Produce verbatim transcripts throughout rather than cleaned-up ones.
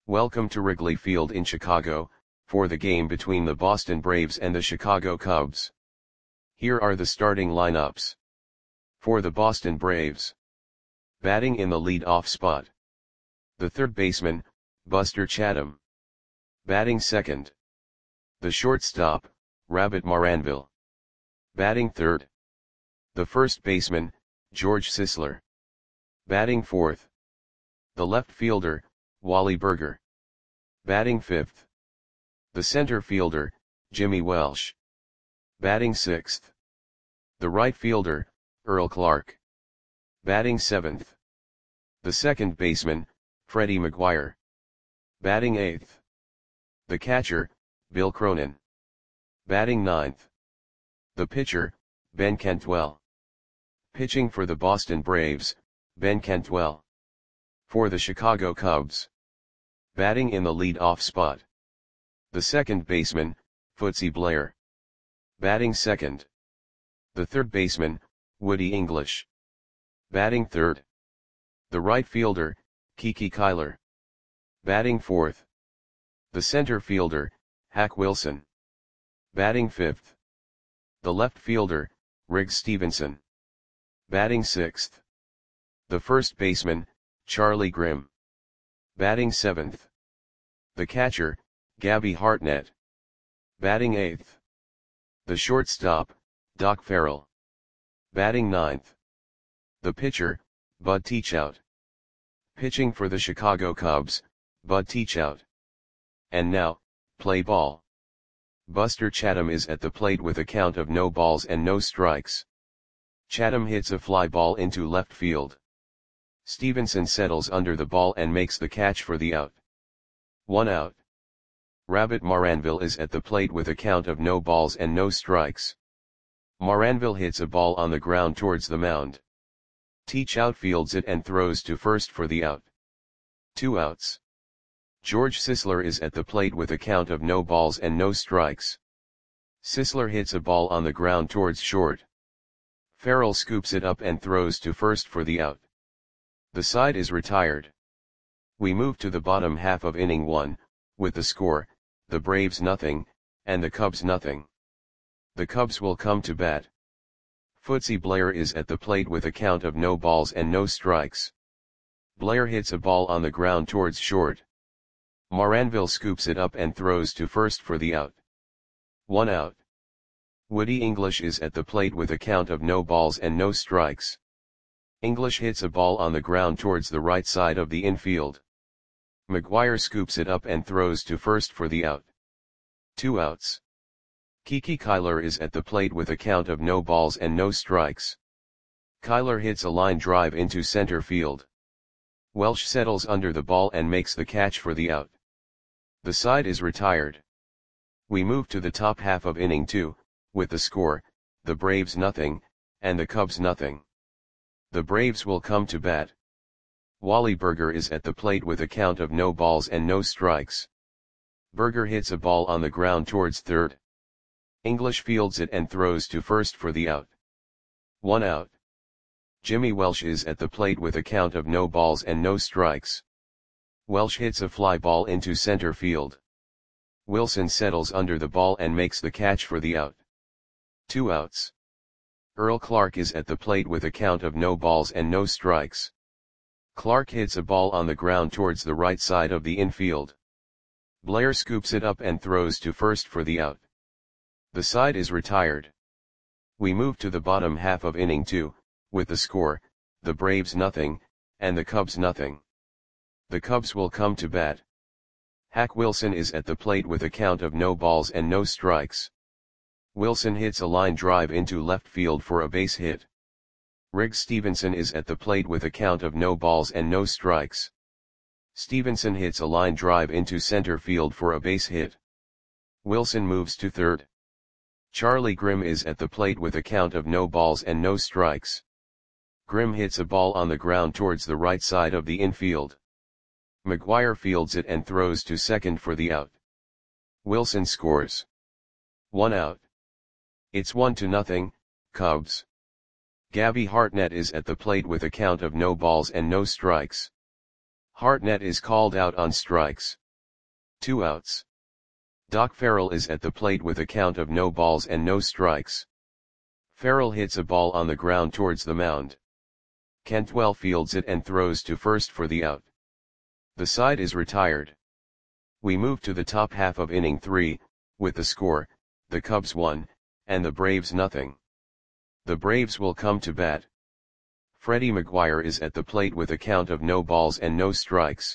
Welcome to Wrigley Field in Chicago, for the game between the Boston Braves and the Chicago Cubs. Here are the starting lineups. For the Boston Braves. Batting in the lead-off spot. The third baseman, Buster Chatham. Batting second. The shortstop, Rabbit Maranville. Batting third. The first baseman, George Sisler. Batting fourth. The left fielder, Wally Burger. Batting fifth. The center fielder, Jimmy Welsh. Batting sixth. The right fielder, Earl Clark. Batting seventh. The second baseman, Freddie McGuire. Batting eighth. The catcher, Bill Cronin. Batting ninth. The pitcher, Ben Cantwell. Pitching for the Boston Braves, Ben Cantwell. For the Chicago Cubs. Batting in the lead-off spot. The second baseman, Footsy Blair. Batting second. The third baseman, Woody English. Batting third. The right fielder, Kiki Kyler. Batting fourth. The center fielder, Hack Wilson. Batting fifth. The left fielder, Riggs Stevenson. Batting sixth. The first baseman, Charlie Grimm. Batting seventh. The catcher, Gabby Hartnett. Batting eighth. The shortstop, Doc Farrell. Batting ninth. The pitcher, Bud Teachout. Pitching for the Chicago Cubs, Bud Teachout. And now, play ball. Buster Chatham is at the plate with a count of no balls and no strikes. Chatham hits a fly ball into left field. Stevenson settles under the ball and makes the catch for the out. One out. Rabbit Maranville is at the plate with a count of no balls and no strikes. Maranville hits a ball on the ground towards the mound. Teachout fields it and throws to first for the out. Two outs. George Sisler is at the plate with a count of no balls and no strikes. Sisler hits a ball on the ground towards short. Farrell scoops it up and throws to first for the out. The side is retired. We move to the bottom half of inning one, with the score, the Braves nothing, and the Cubs nothing. The Cubs will come to bat. Footsy Blair is at the plate with a count of no balls and no strikes. Blair hits a ball on the ground towards short. Maranville scoops it up and throws to first for the out. One out. Woody English is at the plate with a count of no balls and no strikes. English hits a ball on the ground towards the right side of the infield. McGuire scoops it up and throws to first for the out. Two outs. Kiki Kyler is at the plate with a count of no balls and no strikes. Kyler hits a line drive into center field. Welsh settles under the ball and makes the catch for the out. The side is retired. We move to the top half of inning two, with the score, the Braves nothing, and the Cubs nothing. The Braves will come to bat. Wally Burger is at the plate with a count of no balls and no strikes. Burger hits a ball on the ground towards third. English fields it and throws to first for the out. One out. Jimmy Welsh is at the plate with a count of no balls and no strikes. Welsh hits a fly ball into center field. Wilson settles under the ball and makes the catch for the out. Two outs. Earl Clark is at the plate with a count of no balls and no strikes. Clark hits a ball on the ground towards the right side of the infield. Blair scoops it up and throws to first for the out. The side is retired. We move to the bottom half of inning two, with the score, the Braves nothing, and the Cubs nothing. The Cubs will come to bat. Hack Wilson is at the plate with a count of no balls and no strikes. Wilson hits a line drive into left field for a base hit. Riggs Stevenson is at the plate with a count of no balls and no strikes. Stevenson hits a line drive into center field for a base hit. Wilson moves to third. Charlie Grimm is at the plate with a count of no balls and no strikes. Grimm hits a ball on the ground towards the right side of the infield. McGuire fields it and throws to second for the out. Wilson scores. One out. It's one to nothing, Cubs. Gabby Hartnett is at the plate with a count of no balls and no strikes. Hartnett is called out on strikes. Two outs. Doc Farrell is at the plate with a count of no balls and no strikes. Farrell hits a ball on the ground towards the mound. Cantwell fields it and throws to first for the out. The side is retired. We move to the top half of inning three, with the score, the Cubs one, and the Braves nothing. The Braves will come to bat. Freddie McGuire is at the plate with a count of no balls and no strikes.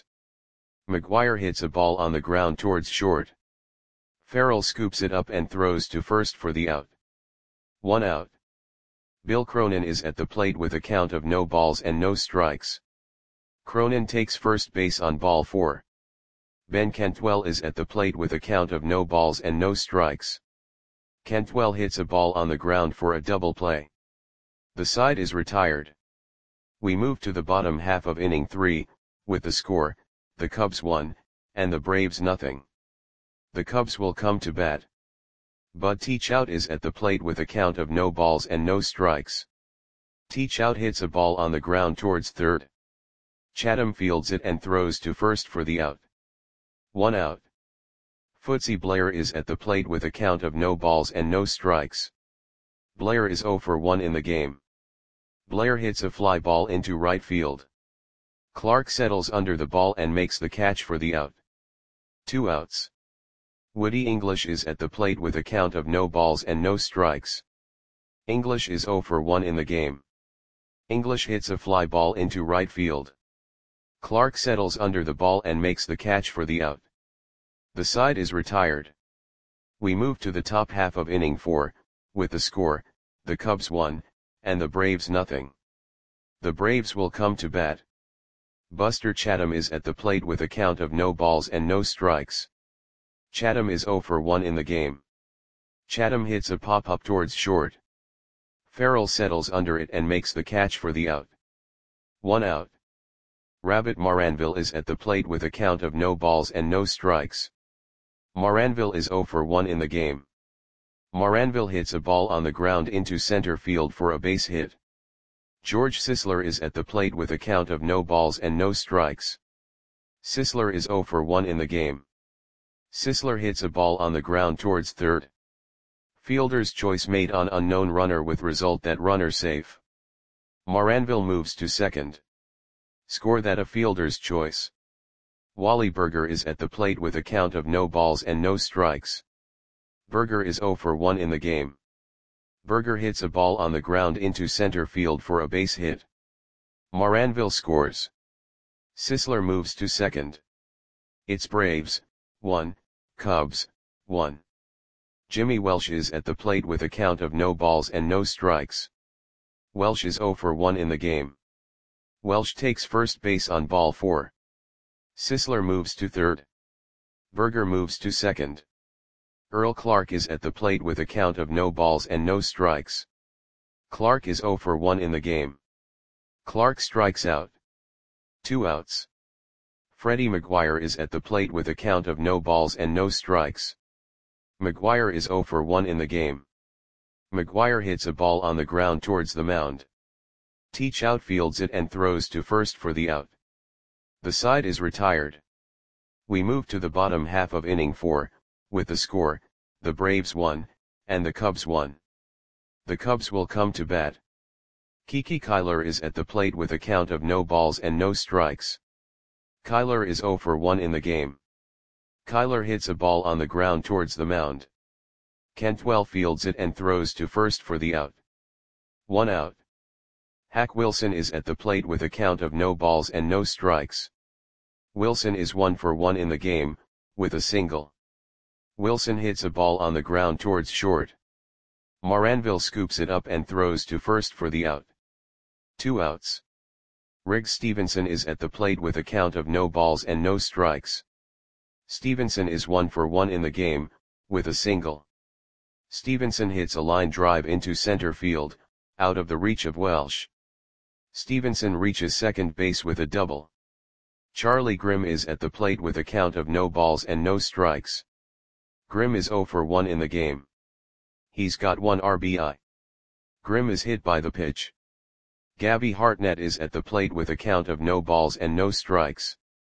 McGuire hits a ball on the ground towards short. Farrell scoops it up and throws to first for the out. One out. Bill Cronin is at the plate with a count of no balls and no strikes. Cronin takes first base on ball four. Ben Cantwell is at the plate with a count of no balls and no strikes. Cantwell hits a ball on the ground for a double play. The side is retired. We move to the bottom half of inning three, with the score, the Cubs one, and the Braves nothing. The Cubs will come to bat. Bud Teachout is at the plate with a count of no balls and no strikes. Teachout hits a ball on the ground towards third. Chatham fields it and throws to first for the out. One out. Footsy Blair is at the plate with a count of no balls and no strikes. Blair is oh for one in the game. Blair hits a fly ball into right field. Clark settles under the ball and makes the catch for the out. Two outs. Woody English is at the plate with a count of no balls and no strikes. English is oh for one in the game. English hits a fly ball into right field. Clark settles under the ball and makes the catch for the out. The side is retired. We move to the top half of inning four, with the score, the Cubs one, and the Braves nothing. The Braves will come to bat. Buster Chatham is at the plate with a count of no balls and no strikes. Chatham is oh for one in the game. Chatham hits a pop-up towards short. Farrell settles under it and makes the catch for the out. One out. Rabbit Maranville is at the plate with a count of no balls and no strikes. Maranville is oh for one in the game. Maranville hits a ball on the ground into center field for a base hit. George Sisler is at the plate with a count of no balls and no strikes. Sisler is oh for one in the game. Sisler hits a ball on the ground towards third. Fielder's choice made on unknown runner with result that runner safe. Maranville moves to second. Score that a fielder's choice. Wally Berger is at the plate with a count of no balls and no strikes. Berger is oh for one in the game. Berger hits a ball on the ground into center field for a base hit. Maranville scores. Sisler moves to second. It's Braves, one, Cubs, one. Jimmy Welsh is at the plate with a count of no balls and no strikes. Welsh is oh for one in the game. Welsh takes first base on ball four. Sisler moves to third. Berger moves to second. Earl Clark is at the plate with a count of no balls and no strikes. Clark is oh for one in the game. Clark strikes out. Two outs. Freddie McGuire is at the plate with a count of no balls and no strikes. McGuire is oh for one in the game. McGuire hits a ball on the ground towards the mound. Teachout fields it and throws to first for the out. The side is retired. We move to the bottom half of inning four, with the score, the Braves one, and the Cubs one. The Cubs will come to bat. Kiki Kyler is at the plate with a count of no balls and no strikes. Kyler is oh for one in the game. Kyler hits a ball on the ground towards the mound. Cantwell fields it and throws to first for the out. One out. Hack Wilson is at the plate with a count of no balls and no strikes. Wilson is one for one in the game, with a single. Wilson hits a ball on the ground towards short. Maranville scoops it up and throws to first for the out. Two outs. Riggs Stevenson is at the plate with a count of no balls and no strikes. Stevenson is one for one in the game, with a single. Stevenson hits a line drive into center field, out of the reach of Welsh. Stevenson reaches second base with a double. Charlie Grimm is at the plate with a count of no balls and no strikes. Grimm is oh for one in the game. He's got one R B I. Grimm is hit by the pitch. Gabby Hartnett is at the plate with a count of no balls and no strikes.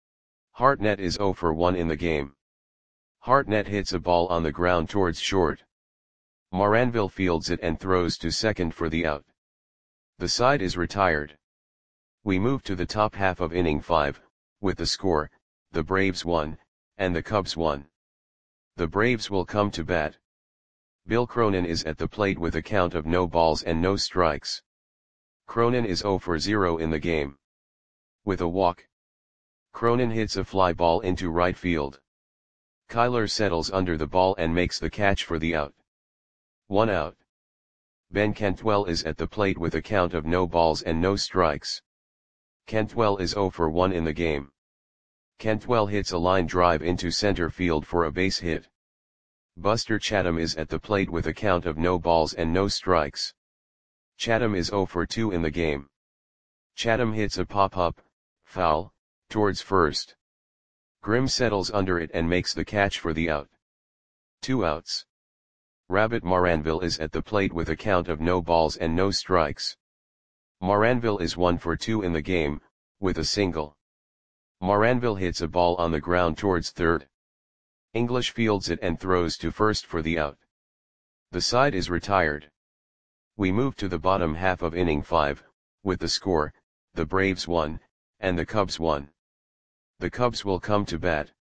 Hartnett is zero for one in the game. Hartnett hits a ball on the ground towards short. Moranville fields it and throws to second for the out. The side is retired. We move to the top half of inning five, with the score, the Braves one, and the Cubs one. The Braves will come to bat. Bill Cronin is at the plate with a count of no balls and no strikes. Cronin is zero for zero in the game. With a walk, Cronin hits a fly ball into right field. Kyler settles under the ball and makes the catch for the out. One out. Ben Cantwell is at the plate with a count of no balls and no strikes. Cantwell is zero for one in the game. Cantwell hits a line drive into center field for a base hit. Buster Chatham is at the plate with a count of no balls and no strikes. Chatham is zero for two in the game. Chatham hits a pop-up, foul, towards first. Grimm settles under it and makes the catch for the out. Two outs. Rabbit Moranville is at the plate with a count of no balls and no strikes. Moranville is one for two in the game, with a single. Moranville hits a ball on the ground towards third. English fields it and throws to first for the out. The side is retired. We move to the bottom half of inning five, with the score, the Braves one, and the Cubs one. The Cubs will come to bat.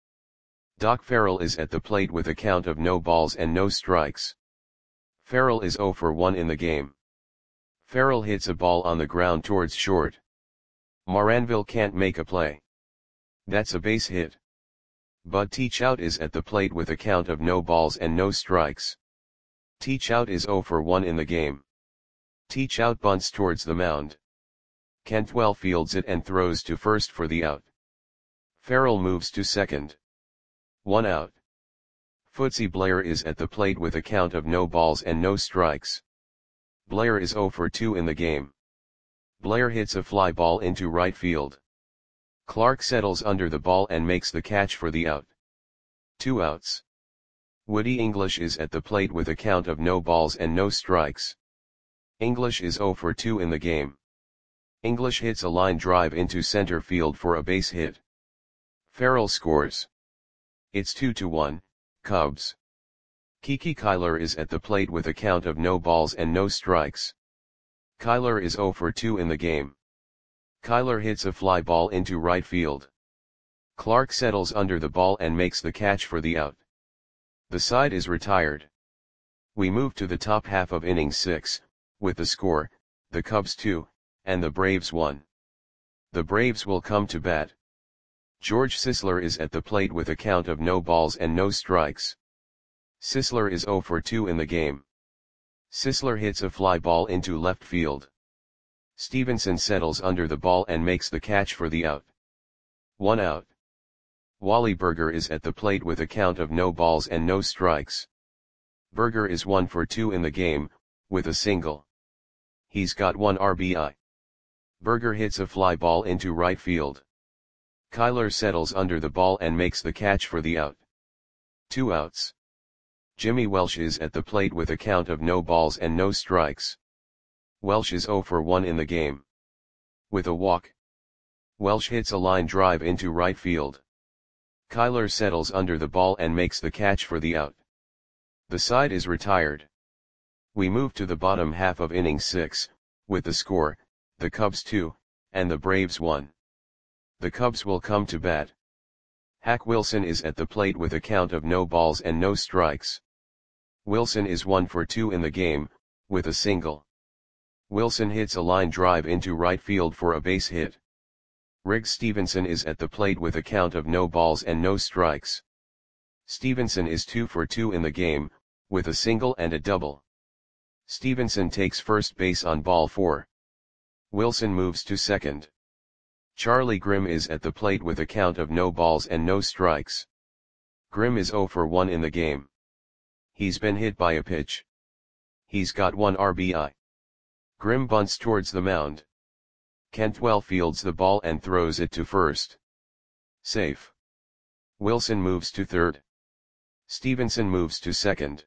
Doc Farrell is at the plate with a count of no balls and no strikes. Farrell is zero for one in the game. Farrell hits a ball on the ground towards short. Moranville can't make a play. That's a base hit. Bud Teachout is at the plate with a count of no balls and no strikes. Teachout is zero for one in the game. Teachout bunts towards the mound. Cantwell fields it and throws to first for the out. Farrell moves to second. One out. Footsie Blair is at the plate with a count of no balls and no strikes. Blair is zero for two in the game. Blair hits a fly ball into right field. Clark settles under the ball and makes the catch for the out. Two outs. Woody English is at the plate with a count of no balls and no strikes. English is zero for two in the game. English hits a line drive into center field for a base hit. Farrell scores. It's two to one, Cubs. Kiki Kyler is at the plate with a count of no balls and no strikes. Kyler is zero for two in the game. Kyler hits a fly ball into right field. Clark settles under the ball and makes the catch for the out. The side is retired. We move to the top half of inning six, with the score, the Cubs two, and the Braves one. The Braves will come to bat. George Sisler is at the plate with a count of no balls and no strikes. Sisler is zero for two in the game. Sisler hits a fly ball into left field. Stevenson settles under the ball and makes the catch for the out. One out. Wally Berger is at the plate with a count of no balls and no strikes. Berger is one for two in the game, with a single. He's got one R B I. Berger hits a fly ball into right field. Kyler settles under the ball and makes the catch for the out. Two outs. Jimmy Welsh is at the plate with a count of no balls and no strikes. Welsh is zero for one in the game. With a walk, Welsh hits a line drive into right field. Kyler settles under the ball and makes the catch for the out. The side is retired. We move to the bottom half of inning six, with the score, the Cubs two, and the Braves one. The Cubs will come to bat. Hack Wilson is at the plate with a count of no balls and no strikes. Wilson is one for two in the game, with a single. Wilson hits a line drive into right field for a base hit. Riggs Stevenson is at the plate with a count of no balls and no strikes. Stevenson is two for two in the game, with a single and a double. Stevenson takes first base on ball four. Wilson moves to second. Charlie Grimm is at the plate with a count of no balls and no strikes. Grimm is zero for one in the game. He's been hit by a pitch. He's got one R B I. Grimm bunts towards the mound. Cantwell fields the ball and throws it to first. Safe. Wilson moves to third. Stevenson moves to second.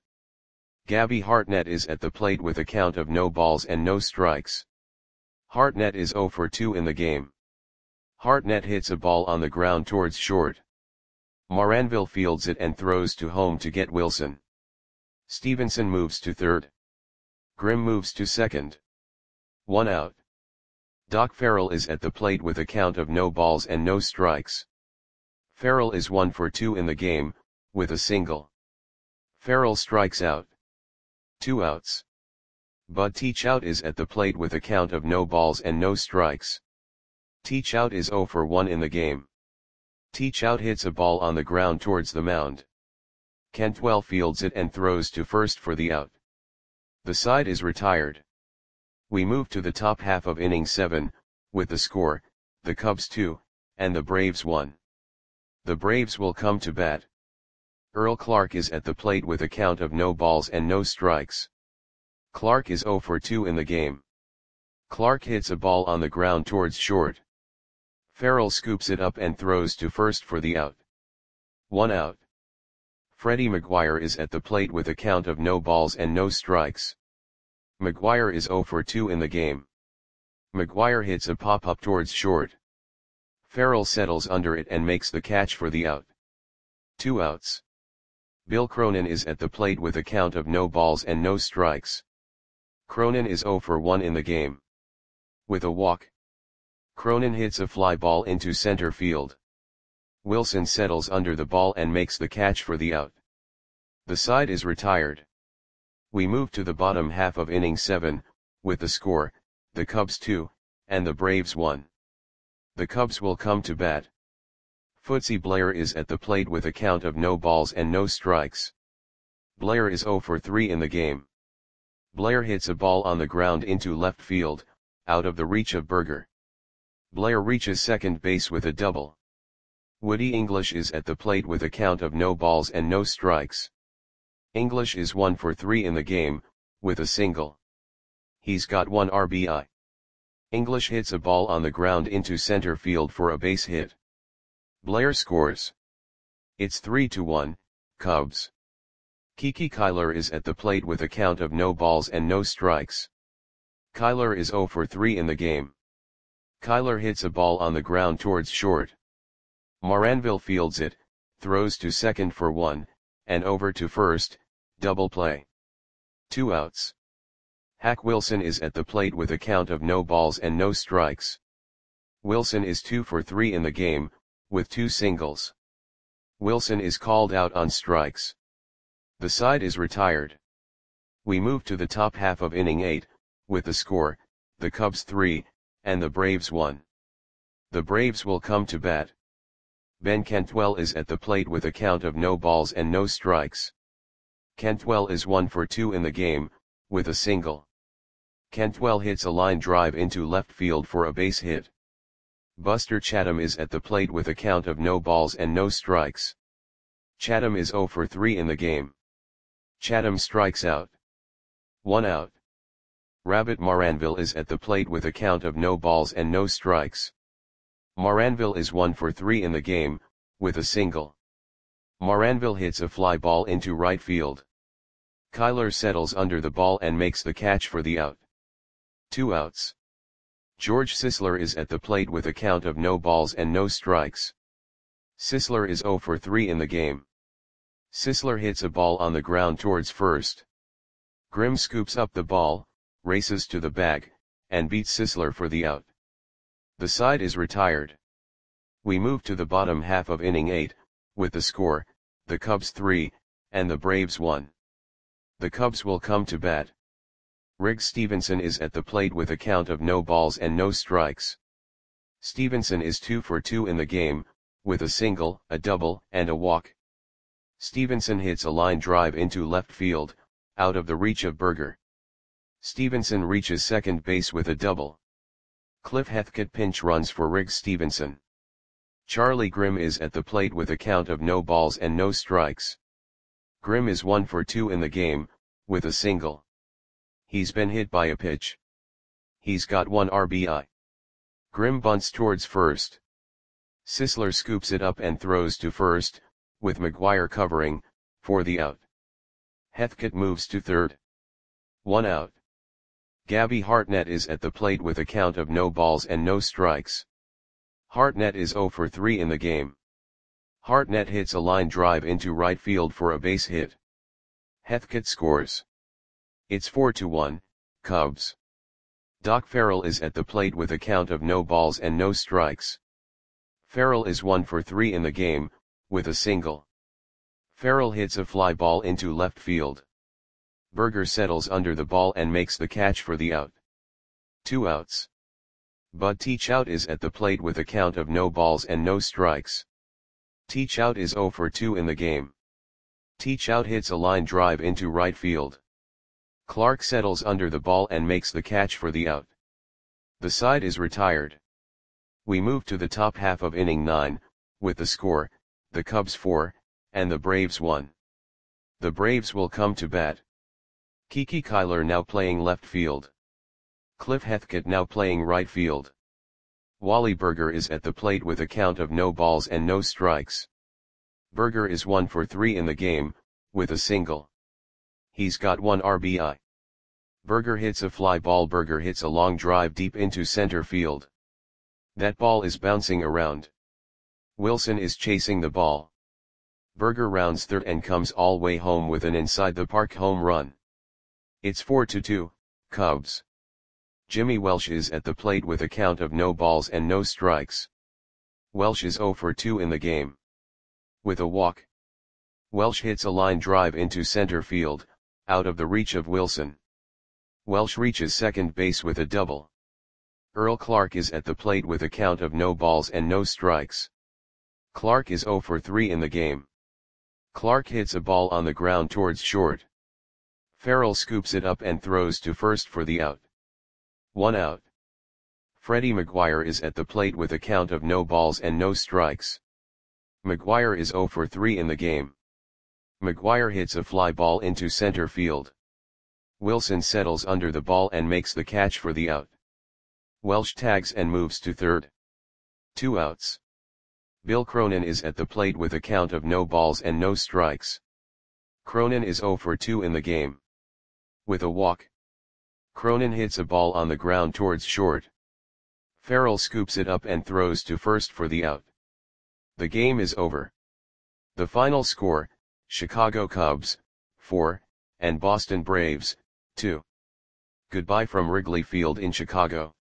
Gabby Hartnett is at the plate with a count of no balls and no strikes. Hartnett is zero for two in the game. Hartnett hits a ball on the ground towards short. Moranville fields it and throws to home to get Wilson. Stevenson moves to third. Grimm moves to second. One out. Doc Farrell is at the plate with a count of no balls and no strikes. Farrell is one for two in the game, with a single. Farrell strikes out. Two outs. Bud Teachout is at the plate with a count of no balls and no strikes. Teachout is zero for one in the game. Teachout hits a ball on the ground towards the mound. Cantwell fields it and throws to first for the out. The side is retired. We move to the top half of inning seven, with the score, the Cubs two, and the Braves one. The Braves will come to bat. Earl Clark is at the plate with a count of no balls and no strikes. Clark is zero for two in the game. Clark hits a ball on the ground towards short. Farrell scoops it up and throws to first for the out. One out. Freddie McGuire is at the plate with a count of no balls and no strikes. McGuire is zero for two in the game. McGuire hits a pop-up towards short. Farrell settles under it and makes the catch for the out. Two outs. Bill Cronin is at the plate with a count of no balls and no strikes. Cronin is zero for one in the game. With a walk. Cronin hits a fly ball into center field. Wilson settles under the ball and makes the catch for the out. The side is retired. We move to the bottom half of inning seven, with the score, the Cubs two, and the Braves one. The Cubs will come to bat. Footsy Blair is at the plate with a count of no balls and no strikes. Blair is zero for three in the game. Blair hits a ball on the ground into left field, out of the reach of Berger. Blair reaches second base with a double. Woody English is at the plate with a count of no balls and no strikes. English is one for three in the game, with a single. He's got one R B I. English hits a ball on the ground into center field for a base hit. Blair scores. It's three to one, Cubs. Kiki Kyler is at the plate with a count of no balls and no strikes. Kyler is zero for three in the game. Kyler hits a ball on the ground towards short. Moranville fields it, throws to second for one, and over to first, double play. Two outs. Hack Wilson is at the plate with a count of no balls and no strikes. Wilson is two for three in the game, with two singles. Wilson is called out on strikes. The side is retired. We move to the top half of inning eight, with the score, the Cubs three, and the Braves one. The Braves will come to bat. Ben Cantwell is at the plate with a count of no balls and no strikes. Cantwell is one for two in the game, with a single. Cantwell hits a line drive into left field for a base hit. Buster Chatham is at the plate with a count of no balls and no strikes. Chatham is zero for three in the game. Chatham strikes out. One out. Rabbit Moranville is at the plate with a count of no balls and no strikes. Moranville is one for three in the game, with a single. Moranville hits a fly ball into right field. Kyler settles under the ball and makes the catch for the out. Two outs. George Sisler is at the plate with a count of no balls and no strikes. Sisler is zero for three in the game. Sisler hits a ball on the ground towards first. Grimm scoops up the ball, races to the bag, and beats Sisler for the out. The side is retired. We move to the bottom half of inning eight, with the score, the Cubs three, and the Braves one. The Cubs will come to bat. Riggs Stevenson is at the plate with a count of no balls and no strikes. Stevenson is two for two in the game, with a single, a double, and a walk. Stevenson hits a line drive into left field, out of the reach of Berger. Stevenson reaches second base with a double. Cliff Heathcote pinch runs for Riggs Stevenson. Charlie Grimm is at the plate with a count of no balls and no strikes. Grimm is one for two in the game, with a single. He's been hit by a pitch. He's got one R B I. Grimm bunts towards first. Sisler scoops it up and throws to first, with McGuire covering, for the out. Heathcote moves to third. One out. Gabby Hartnett is at the plate with a count of no balls and no strikes. Hartnett is zero for three in the game. Hartnett hits a line drive into right field for a base hit. Heathcote scores. It's four to one, Cubs. Doc Farrell is at the plate with a count of no balls and no strikes. Farrell is one for three in the game, with a single. Farrell hits a fly ball into left field. Berger settles under the ball and makes the catch for the out. Two outs. Bud Teachout is at the plate with a count of no balls and no strikes. Teachout is zero for two in the game. Teachout hits a line drive into right field. Clark settles under the ball and makes the catch for the out. The side is retired. We move to the top half of inning nine, with the score, the Cubs four, and the Braves one. The Braves will come to bat. Kiki Kyler now playing left field. Cliff Heathcote now playing right field. Wally Berger is at the plate with a count of no balls and no strikes. Berger is one for three in the game, with a single. He's got one R B I. Berger hits a fly ball. Berger hits a long drive deep into center field. That ball is bouncing around. Wilson is chasing the ball. Berger rounds third and comes all way home with an inside the park home run. It's four to two, Cubs. Jimmy Welsh is at the plate with a count of no balls and no strikes. Welsh is zero for two in the game. With a walk. Welsh hits a line drive into center field, out of the reach of Wilson. Welsh reaches second base with a double. Earl Clark is at the plate with a count of no balls and no strikes. Clark is zero for three in the game. Clark hits a ball on the ground towards short. Farrell scoops it up and throws to first for the out. One out. Freddie McGuire is at the plate with a count of no balls and no strikes. McGuire is zero for three in the game. McGuire hits a fly ball into center field. Wilson settles under the ball and makes the catch for the out. Welsh tags and moves to third. Two outs. Bill Cronin is at the plate with a count of no balls and no strikes. Cronin is zero for two in the game. With a walk. Cronin hits a ball on the ground towards short. Farrell scoops it up and throws to first for the out. The game is over. The final score, Chicago Cubs, four, and Boston Braves, two. Goodbye from Wrigley Field in Chicago.